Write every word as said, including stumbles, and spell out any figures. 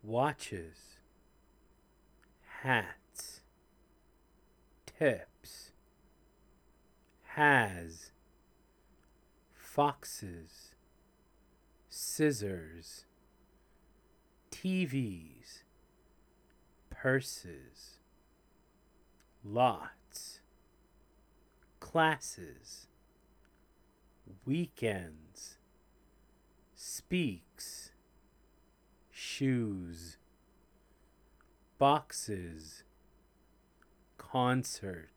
watches, hats, tips, has, foxes, scissors, T Vs, purses, lots, classes, weekends, speaks, shoes, boxes, concert,